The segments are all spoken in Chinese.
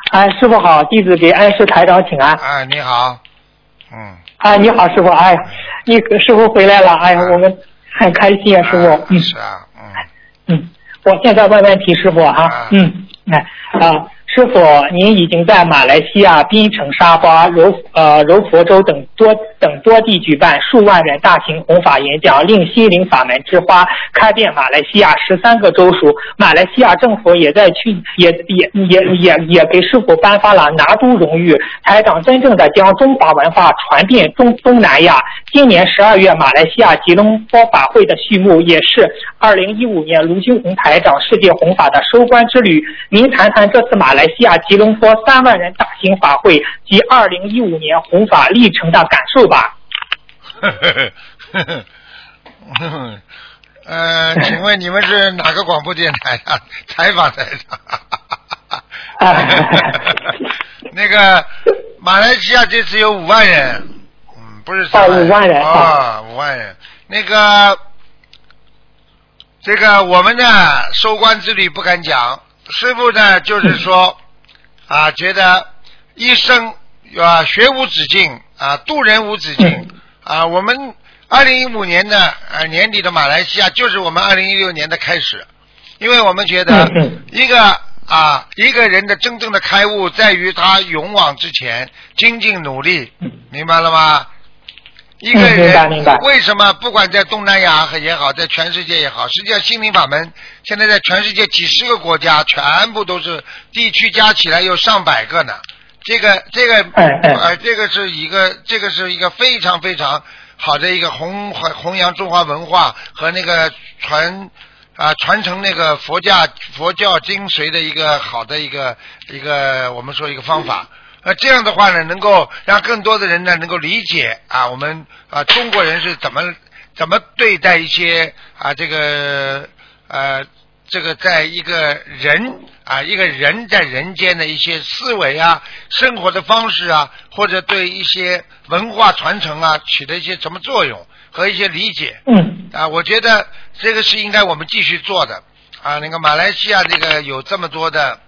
哎，师傅好，弟子给恩师台长请安。 哎，你好。 哎，你好，师傅。哎，你师傅回来了，哎呀，我们很开心啊，师傅。 是啊， 我现在问问题，师傅哈。师傅，您已经在马来西亚槟城、沙巴、柔佛州等多地举办数万人大型弘法演讲，令心灵法门之花开遍马来西亚13个州属。马来西亚政府也在也给师傅颁发了拿督荣誉。台长真正的将中华文化传遍东南亚。今年12月，马来西亚吉隆坡法会的序幕，也是2015年卢军宏台长世界弘法的收官之旅。您谈谈这次马来西亚吉隆坡3万人大型法会及2015年弘法历程的感受吧。 请问你们是哪个广播电台啊？采访台长。那个马来西亚这次有5万人，不是3万人。 5万人。 5万人。那个这个我们呢收官之旅不敢讲，师父呢就是说觉得一生学无止境渡人无止境我们2015年的年底的马来西亚就是我们2016年的开始，因为我们觉得一个人的真正的开悟在于他勇往直前，精进努力，明白了吗？一个人为什么不管在东南亚也好，在全世界也好，实际上心灵法门现在在全世界几十个国家全部都是地区加起来有上百个呢。这个是一个非常非常好的一个弘扬中华文化和那个传承那个佛教精髓的一个好的一个我们说一个方法。这样的话呢，能够让更多的人呢能够理解我们中国人是怎么对待一些这个在一个人在人间的一些思维生活的方式或者对一些文化传承起的一些什么作用和一些理解。我觉得这个是应该我们继续做的那个马来西亚这个有这么多的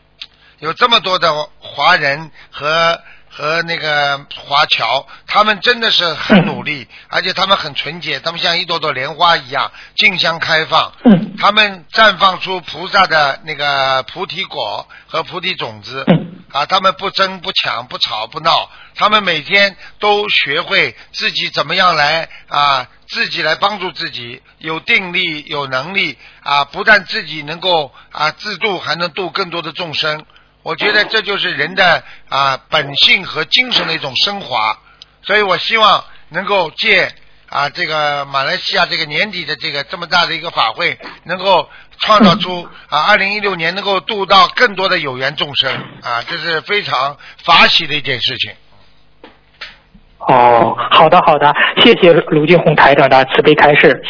华人和那个华侨，他们真的是很努力，而且他们很纯洁，他们像一朵朵莲花一样竞相开放，他们绽放出菩萨的那个菩提果和菩提种子他们不争不抢不吵不闹，他们每天都学会自己怎么样来自己来帮助自己，有定力有能力不但自己能够自度，还能度更多的众生。我觉得这就是人的本性和精神的一种升华，所以我希望能够借这个马来西亚这个年底的这个这么大的一个法会，能够创造出2016年能够度到更多的有缘众生这是非常法喜的一件事情。 好的，谢谢卢俊宏台长的慈悲开示。